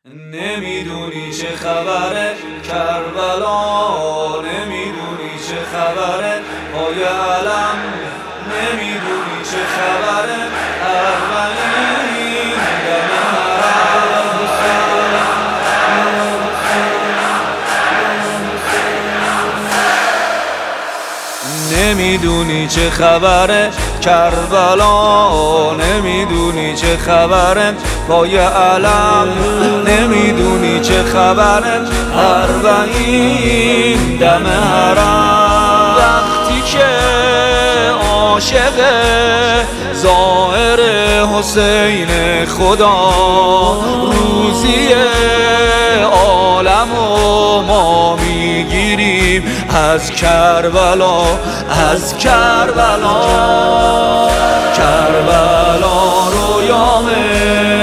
نمیدونی چه خبره کربلا، نمیدونی چه خبره پای علم، نمیدونی چه خبره اربعین دم حرم. نمیدونی چه خبره کربلا، نمیدونی چه خبره پای علم، نمیدونی چه خبره اربعین دم حرم. وقتی که عاشق ظاهر حسین خدا، روزی عالم و ما میگیریم از کربلا، از کربلا. کربلا رویامه،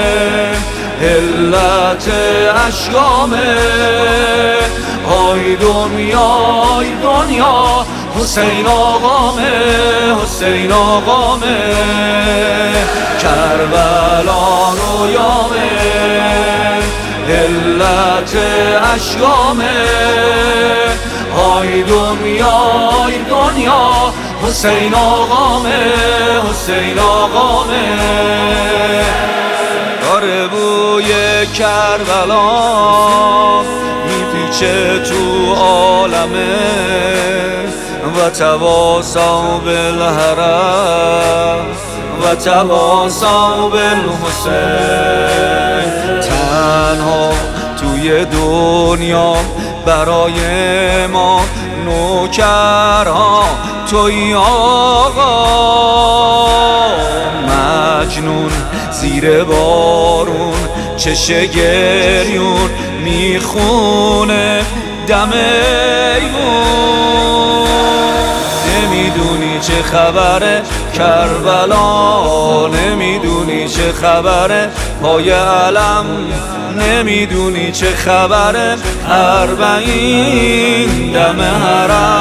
علت اشکامه، های دنیای دنیا حسین آقامه، حسین آقامه. کربلا رویامه، علت اشکامه، های دنیای دنیا حسین آقامه، حسین آقامه. داره بوی کربلا میپیچه تو عالمه، و تواصوا بالحرم و تواصوا بالحسین. تنها توی دنیا برای ما نوکرها توی آقا، مجنون زیر بارون چشه گریون میخونه دم ایمون. نمیدونی چه خبره کربلا، نمیدونی چه خبره پای علم، نمیدونی چه خبره اربعین دم حرم.